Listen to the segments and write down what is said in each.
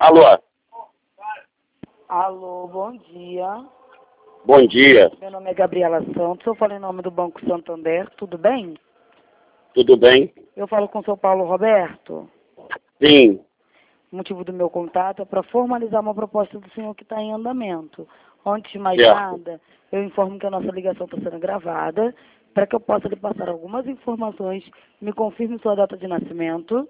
Alô, Alô, bom dia. bom dia, Meu nome é Gabriela Santos, eu falo em nome do Banco Santander, tudo bem? tudo bem? Eu falo com o seu Paulo Roberto. Sim, O motivo do meu contato é para formalizar uma proposta do senhor que está em andamento. Antes de mais certo. nada, eu informo que a nossa ligação está sendo gravada, para que eu possa lhe passar algumas informações, me confirme sua data de nascimento,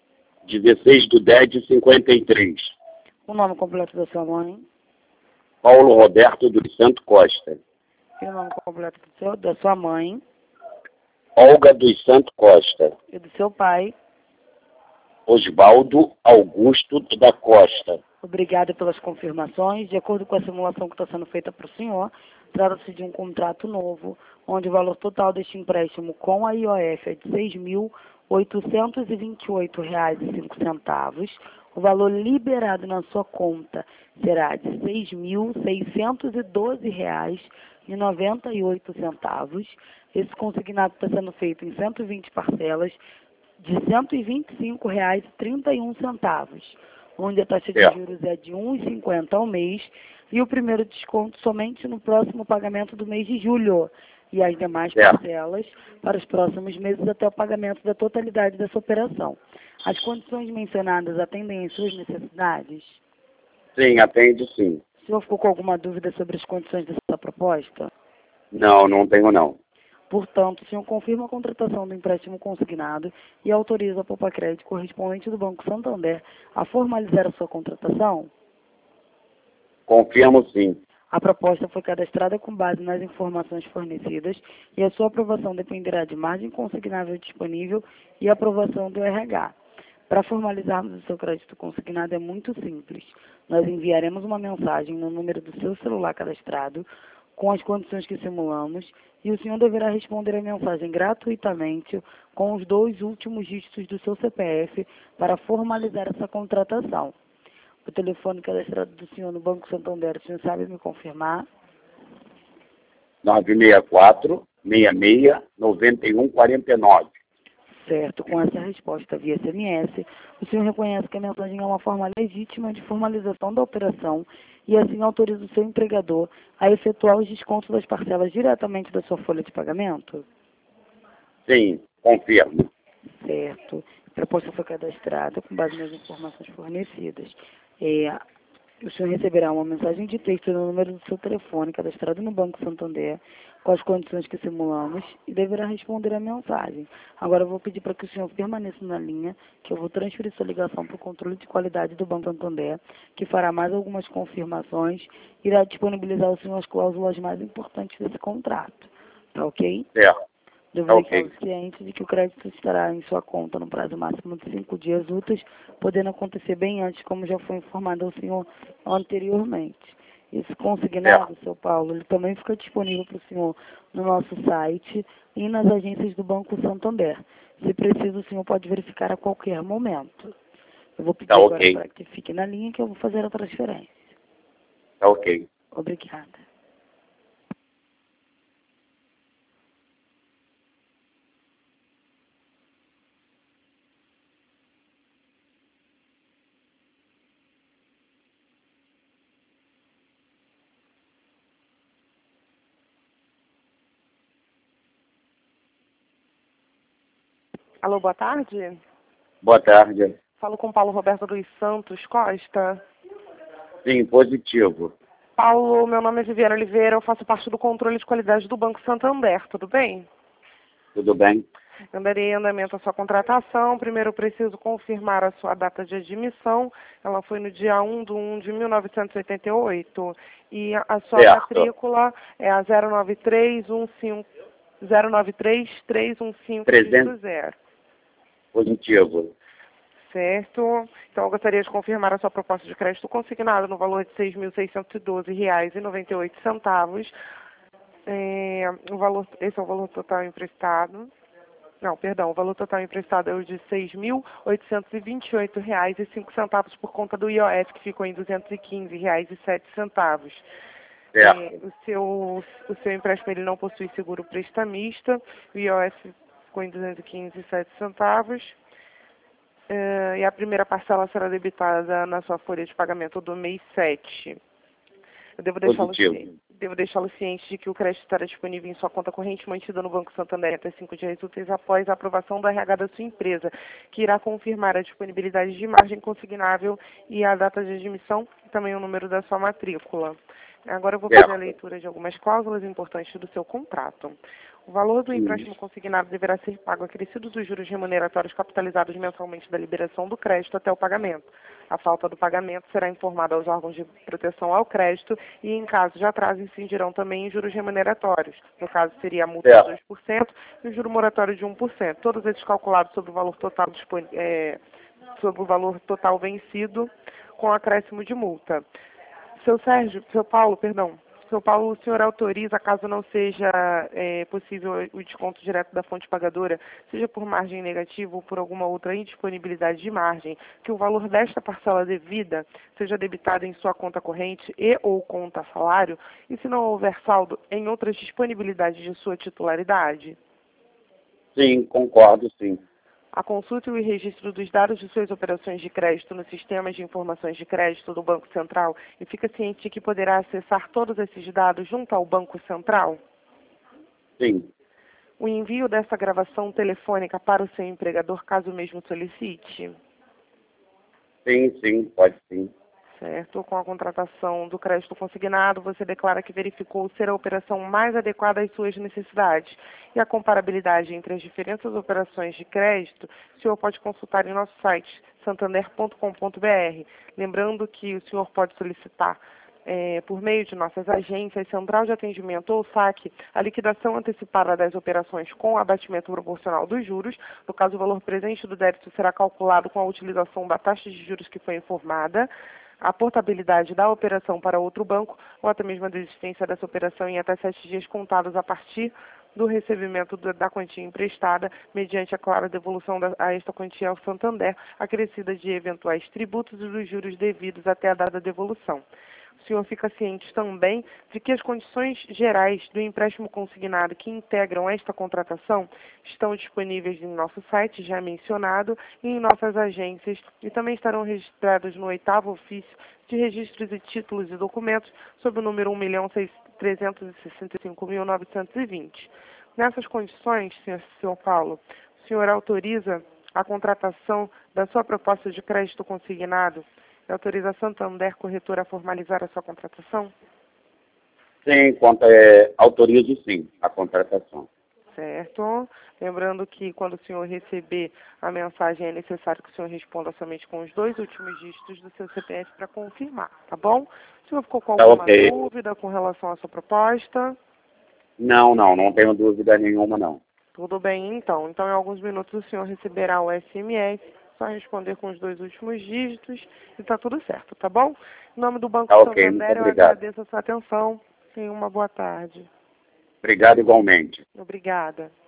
16/10/53. o nome completo da sua mãe Paulo Roberto dos Santos Costa. e o nome completo da sua mãe Olga dos Santos Costa. e do seu pai. Osvaldo Augusto da Costa. Obrigada pelas confirmações. De acordo com a simulação que está sendo feita para o senhor, trata-se de um contrato novo, onde o valor total deste empréstimo com a IOF é de R$ 6.828,05. O valor liberado na sua conta será de R$ 6.612,98. Esse consignado está sendo feito em 120 parcelas de R$ 125,31, onde a taxa de juros é de 1,50 ao mês e o primeiro desconto somente no próximo pagamento do mês de julho e as demais parcelas para os próximos meses até o pagamento da totalidade dessa operação. As condições mencionadas atendem às suas necessidades? Sim, atende sim. O senhor ficou com alguma dúvida sobre as condições dessa proposta? Não, não tenho não. Portanto, o senhor confirma a contratação do empréstimo consignado e autoriza a Popacred correspondente do Banco Santander a formalizar a sua contratação? Confirmo sim. A proposta foi cadastrada com base nas informações fornecidas e a sua aprovação dependerá de margem consignável disponível e aprovação do RH. Para formalizarmos o seu crédito consignado é muito simples. Nós enviaremos uma mensagem no número do seu celular cadastrado com as condições que simulamos e o senhor deverá responder a mensagem gratuitamente com os 2 últimos dígitos do seu CPF para formalizar essa contratação. O telefone cadastrado do senhor no Banco Santander, o senhor sabe me confirmar? 964-66-9149. Certo, com essa resposta via SMS, o senhor reconhece que a mensagem é uma forma legítima de formalização da operação e assim autoriza o seu empregador a efetuar os descontos das parcelas diretamente da sua folha de pagamento? Sim, confirmo. Certo. A proposta foi cadastrada com base nas informações fornecidas. O senhor receberá uma mensagem de texto no número do seu telefone cadastrado no Banco Santander, com as condições que simulamos, e deverá responder a mensagem. Agora eu vou pedir para que o senhor permaneça na linha, que eu vou transferir sua ligação para o controle de qualidade do Banco Santander, que fará mais algumas confirmações e irá disponibilizar ao senhor as cláusulas mais importantes desse contrato. Tá ok? Certo. Devo aos clientes de que o crédito estará em sua conta no prazo máximo de 5 dias úteis, podendo acontecer bem antes, como já foi informado ao senhor anteriormente. Esse consignado, seu Paulo, ele também fica disponível para o senhor no nosso site e nas agências do Banco Santander. Se preciso, o senhor pode verificar a qualquer momento. Eu vou pedir agora para que fique na linha que eu vou fazer a transferência. Tá ok. Obrigada. Alô, boa tarde. Boa tarde. Falo com Paulo Roberto dos Santos Costa. Sim, positivo. Paulo, meu nome é Viviane Oliveira, eu faço parte do controle de qualidade do Banco Santander, tudo bem? Tudo bem? Eu darei andamento à sua contratação. Primeiro eu preciso confirmar a sua data de admissão. Ela foi no dia 1/1/1988. E a sua matrícula é a 093-315-0. Positivo. Certo. Então, eu gostaria de confirmar a sua proposta de crédito consignado no valor de R$ 6.612,98. Esse é o valor total emprestado. Não, perdão, o valor total emprestado é o de R$ 6.828,05 por conta do IOF, que ficou em R$ 215,07. O seu empréstimo ele não possui seguro prestamista, o IOF ficou em R$ 215,07. E a primeira parcela será debitada na sua folha de pagamento do mês 7. Eu devo deixá-lo ciente de que o crédito estará disponível em sua conta corrente mantida no Banco Santander até 5 dias úteis após a aprovação do RH da sua empresa, que irá confirmar a disponibilidade de margem consignável e a data de admissão e também o número da sua matrícula. Agora eu vou fazer a leitura de algumas cláusulas importantes do seu contrato. O valor do empréstimo consignado deverá ser pago acrescidos os juros remuneratórios capitalizados mensalmente da liberação do crédito até o pagamento. A falta do pagamento será informada aos órgãos de proteção ao crédito e, em caso de atraso, incidirão também em juros remuneratórios. No caso, seria a multa de 2% e o juro moratório de 1%. Todos esses calculados sobre o valor total vencido com acréscimo de multa. Seu Paulo, o senhor autoriza, caso não seja possível o desconto direto da fonte pagadora, seja por margem negativa ou por alguma outra indisponibilidade de margem, que o valor desta parcela devida seja debitado em sua conta corrente e ou conta salário, e se não houver saldo, em outras disponibilidades de sua titularidade? Sim, concordo, sim. A consulta e o registro dos dados de suas operações de crédito nos sistemas de informações de crédito do Banco Central e fica ciente de que poderá acessar todos esses dados junto ao Banco Central? Sim. O envio dessa gravação telefônica para o seu empregador, caso mesmo solicite? Sim, pode sim. Certo. Com a contratação do crédito consignado, você declara que verificou ser a operação mais adequada às suas necessidades. E a comparabilidade entre as diferentes operações de crédito, o senhor pode consultar em nosso site, santander.com.br. Lembrando que o senhor pode solicitar, por meio de nossas agências, central de atendimento ou saque, a liquidação antecipada das operações com abatimento proporcional dos juros. No caso, o valor presente do débito será calculado com a utilização da taxa de juros que foi informada, a portabilidade da operação para outro banco ou até mesmo a desistência dessa operação em até 7 dias contados a partir do recebimento da quantia emprestada, mediante a clara devolução a esta quantia ao Santander, acrescida de eventuais tributos e dos juros devidos até a dada devolução. O senhor fica ciente também de que as condições gerais do empréstimo consignado que integram esta contratação estão disponíveis em nosso site, já mencionado, e em nossas agências, e também estarão registradas no 8º ofício de registros e títulos e documentos, sob o número 1.365.920. Nessas condições, senhor Paulo, o senhor autoriza a contratação da sua proposta de crédito consignado e autoriza a Santander Corretora a formalizar a sua contratação? Sim, autorizo sim a contratação. Certo. Lembrando que quando o senhor receber a mensagem é necessário que o senhor responda somente com os 2 últimos dígitos do seu CPF para confirmar, tá bom? O senhor ficou com alguma dúvida com relação à sua proposta? Não tenho dúvida nenhuma, não. Tudo bem, então. Então, em alguns minutos o senhor receberá o SMS, só responder com os 2 últimos dígitos e tá tudo certo, tá bom? Em nome do Banco Santander, eu agradeço a sua atenção. Tenha uma boa tarde. Obrigado igualmente. Obrigada.